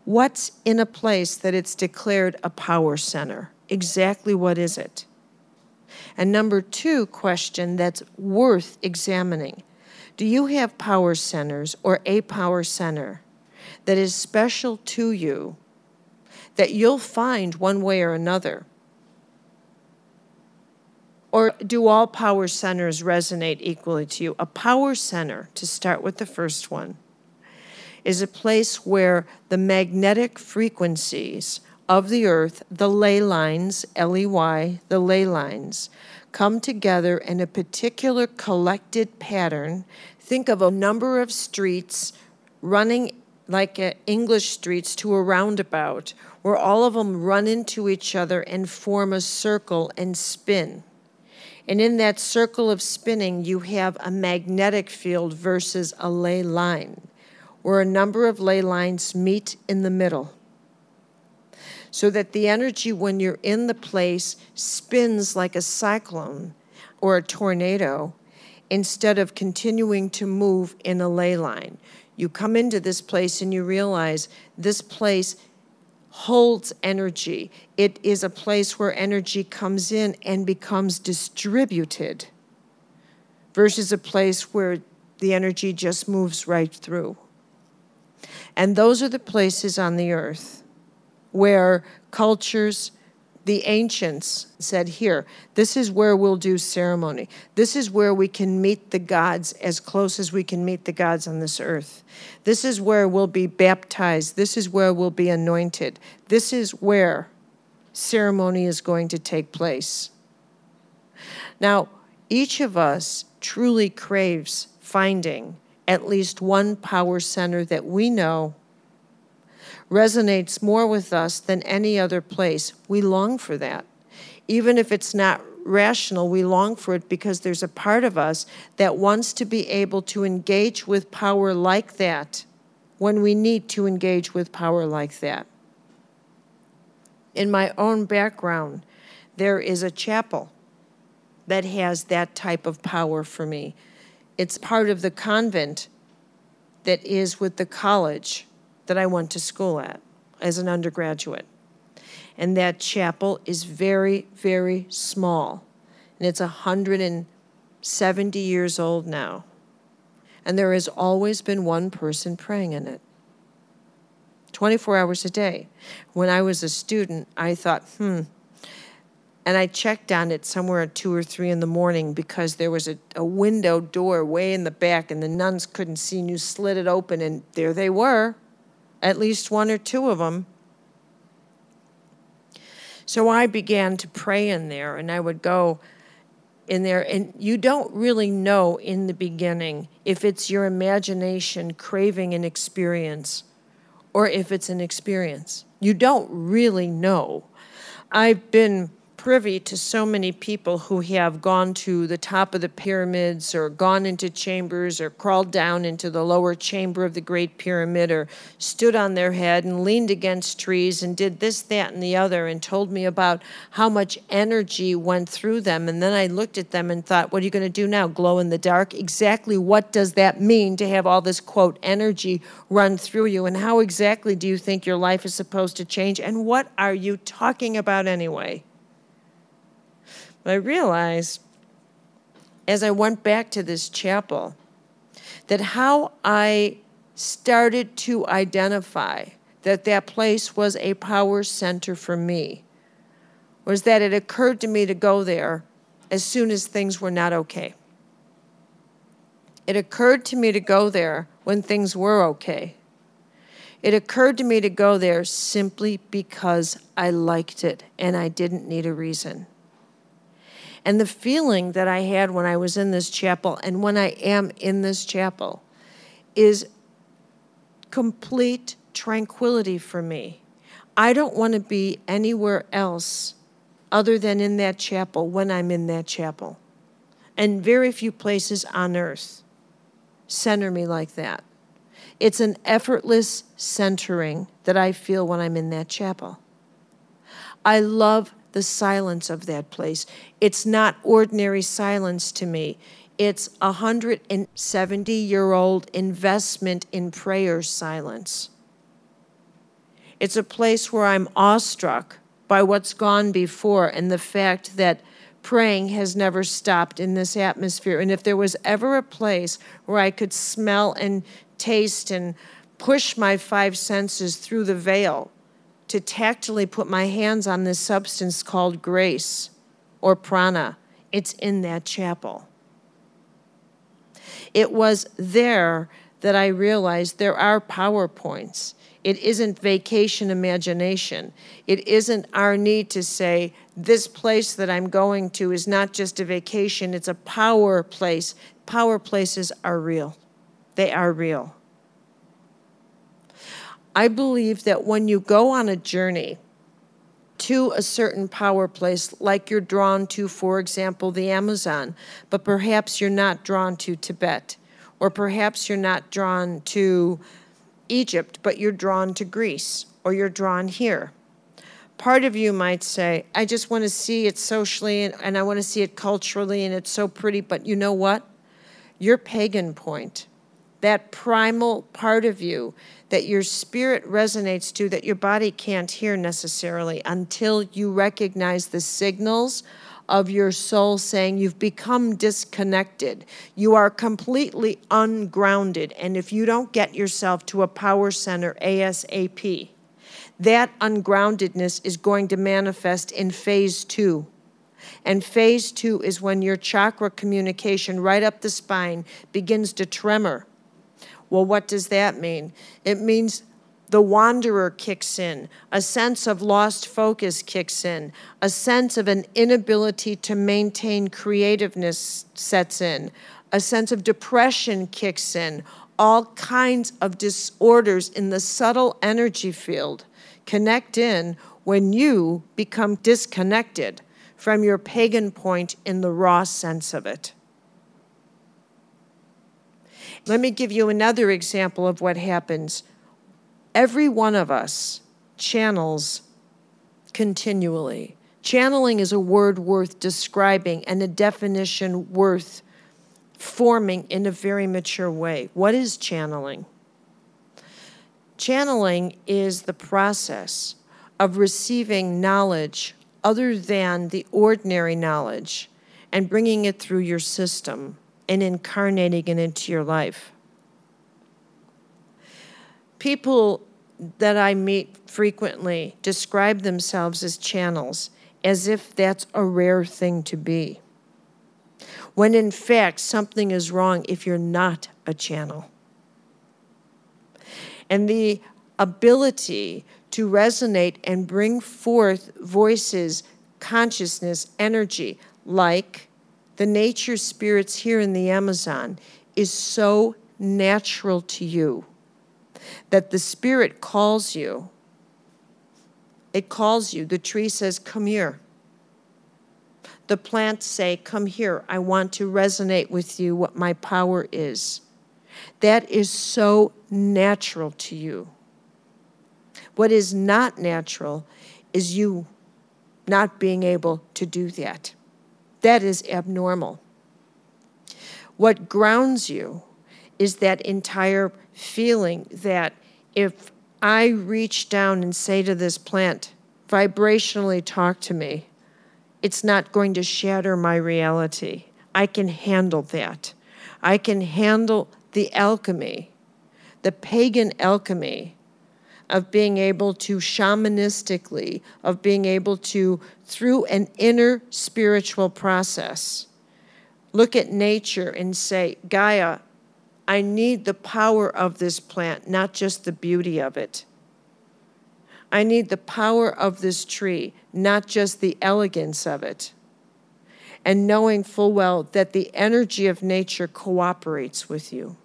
What's in a place that it's declared a power center? Exactly what is it? And number 2 question that's worth examining. Do you have power centers or a power center that is special to you that you'll find one way or another? Or do all power centers resonate equally to you? A power center, to start with the first one, is a place where the magnetic frequencies of the earth, the ley lines, L-E-Y, the ley lines, come together in a particular collected pattern. Think of a number of streets running like English streets to a roundabout, where all of them run into each other and form a circle and spin. And in that circle of spinning, you have a magnetic field versus a ley line, where a number of ley lines meet in the middle. So that the energy when you're in the place spins like a cyclone or a tornado instead of continuing to move in a ley line. You come into this place and you realize this place holds energy. It is a place where energy comes in and becomes distributed versus a place where the energy just moves right through. And those are the places on the earth where cultures, the ancients said, here, this is where we'll do ceremony. This is where we can meet the gods as close as we can meet the gods on this earth. This is where we'll be baptized. This is where we'll be anointed. This is where ceremony is going to take place. Now, each of us truly craves finding at least one power center that we know resonates more with us than any other place. We long for that. Even if it's not rational, we long for it because there's a part of us that wants to be able to engage with power like that when we need to engage with power like that. In my own background, there is a chapel that has that type of power for me. It's part of the convent that is with the college that I went to school at as an undergraduate. And that chapel is very, very small. And it's 170 years old now. And there has always been one person praying in it, 24 hours a day. When I was a student, I thought, and I checked on it somewhere at 2 or 3 in the morning because there was a window door way in the back and the nuns couldn't see, and you slid it open and there they were, at least 1 or 2 of them. So I began to pray in there, and I would go in there, and you don't really know in the beginning if it's your imagination craving an experience or if it's an experience. You don't really know. I've been privy to so many people who have gone to the top of the pyramids or gone into chambers or crawled down into the lower chamber of the Great Pyramid or stood on their head and leaned against trees and did this, that, and the other and told me about how much energy went through them. And then I looked at them and thought, what are you going to do now, glow in the dark? Exactly what does that mean to have all this, quote, energy run through you? And how exactly do you think your life is supposed to change? And what are you talking about anyway? But I realized, as I went back to this chapel, that how I started to identify that that place was a power center for me was that it occurred to me to go there as soon as things were not okay. It occurred to me to go there when things were okay. It occurred to me to go there simply because I liked it and I didn't need a reason. And the feeling that I had when I was in this chapel and when I am in this chapel is complete tranquility for me. I don't want to be anywhere else other than in that chapel when I'm in that chapel. And very few places on earth center me like that. It's an effortless centering that I feel when I'm in that chapel. I love the silence of that place. It's not ordinary silence to me. It's 170-year-old investment in prayer silence. It's a place where I'm awestruck by what's gone before and the fact that praying has never stopped in this atmosphere. And if there was ever a place where I could smell and taste and push my five senses through the veil to tactily put my hands on this substance called grace or prana, it's in that chapel. It was there that I realized there are PowerPoints. It isn't vacation imagination. It isn't our need to say, this place that I'm going to is not just a vacation, it's a power place. Power places are real. They are real. I believe that when you go on a journey to a certain power place, like you're drawn to, for example, the Amazon, but perhaps you're not drawn to Tibet, or perhaps you're not drawn to Egypt, but you're drawn to Greece, or you're drawn here. Part of you might say, I just want to see it socially, and I want to see it culturally, and it's so pretty, but you know what? Your pagan point, that primal part of you that your spirit resonates to, that your body can't hear necessarily until you recognize the signals of your soul saying you've become disconnected. You are completely ungrounded. And if you don't get yourself to a power center ASAP, that ungroundedness is going to manifest in phase 2. And phase 2 is when your chakra communication right up the spine begins to tremor. Well, what does that mean? It means the wanderer kicks in, a sense of lost focus kicks in, a sense of an inability to maintain creativeness sets in, a sense of depression kicks in, all kinds of disorders in the subtle energy field connect in when you become disconnected from your pagan point in the raw sense of it. Let me give you another example of what happens. Every one of us channels continually. Channeling is a word worth describing and a definition worth forming in a very mature way. What is channeling? Channeling is the process of receiving knowledge other than the ordinary knowledge and bringing it through your system and incarnating it into your life. People that I meet frequently describe themselves as channels, as if that's a rare thing to be, when in fact something is wrong if you're not a channel. And the ability to resonate and bring forth voices, consciousness, energy, like the nature spirits here in the Amazon, is so natural to you that the spirit calls you. It calls you. The tree says, come here. The plants say, come here. I want to resonate with you what my power is. That is so natural to you. What is not natural is you not being able to do that. That is abnormal. What grounds you is that entire feeling that if I reach down and say to this plant, vibrationally talk to me, it's not going to shatter my reality. I can handle that. I can handle the alchemy, the pagan alchemy of being able to shamanistically, of being able to, through an inner spiritual process, look at nature and say, Gaia, I need the power of this plant, not just the beauty of it. I need the power of this tree, not just the elegance of it. And knowing full well that the energy of nature cooperates with you.